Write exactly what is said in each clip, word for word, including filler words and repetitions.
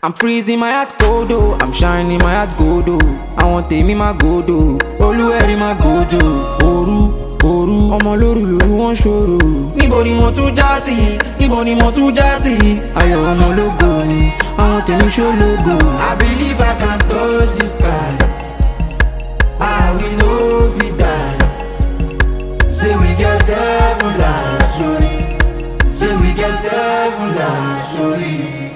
I'm freezing my heart cold oh, I'm shining my heart gold oh. I want tèmi my gold oh, Olúwẹ̀rí my gojo. Òru, òru, ọmọ lóru lóru wọ́n ṣòro. Níbo ni mo tún já sí? Níbo ni mo tún já sí? Ayọ̀ ọmọ ológo ni, àwọn tèmi ṣológo. I believe I can touch the sky. I will no fit die. Say we get seven lives, sorry. Say we get seven lives, sorry.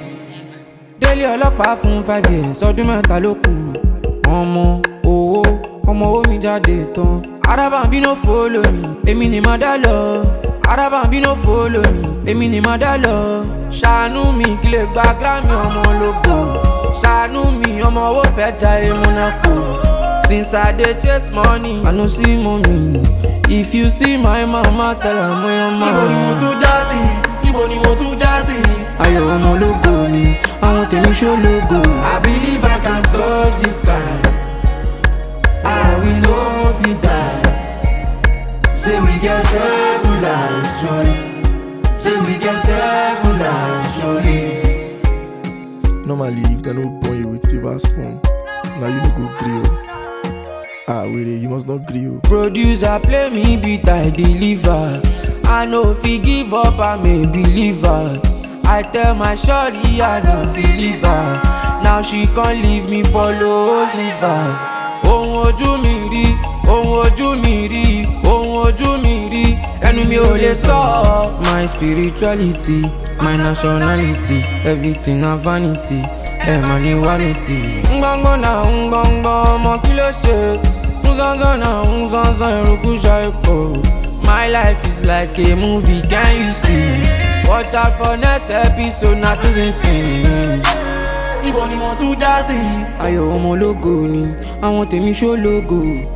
Délé ọlọ́pàá fún five years, ọdún mẹ́ta ló kù. Ọmọ owó, ọmọ owó mi jáde tán. Arábàmbí no follow me, èmi ni màá dá lọ. Arábàmbí no follow me, èmi ni màá dá lọ. Ṣàánú mi kí lè gba Grammy ọmọ ológo. Ṣàánú mi ọmọ owó fẹ́ jayé Monaco. Since I dey chase money, I no see mommy. If you see my mama, tell her my mama. Níbo ni mo tún já sí? Níbo ni mo tún já sí? Ayọ̀ ọmọ ológo ni, àwọn tèmi ṣológo. I believe I can touch the sky. I will no fit die. Say we get seven lives, sorry. Say we get seven lives, sorry. Normally, if they no born you with silver spoon, now you no go grill. Ah, wait, you must not grill. Producer play me beat, I deliver. I know if he give up, I'm a believer. I tell my shorty I no believe her. Now she can't leave me follow Oliver. Ohun ojú mi rí, ohun ojú mi rí, ohun ojú mi rí. Ẹnu mi ò lè sọ. My spirituality, my nationality, everything na vanity. Ẹ mà ní vanity. Ngbọ́ngbọ́n na ngbọ́ngbọ́n ọmọ kí ló ṣe? Nzọ́nzọ́n na nzọ́nzọ́n eruku ṣàìpọ̀. My life is like a movie, can you see? Watch out for next episode, na season finish. Níbo ni mo tún já sí? Ayọ̀ ọmọ ológo ni, àwọn tèmi ṣológo.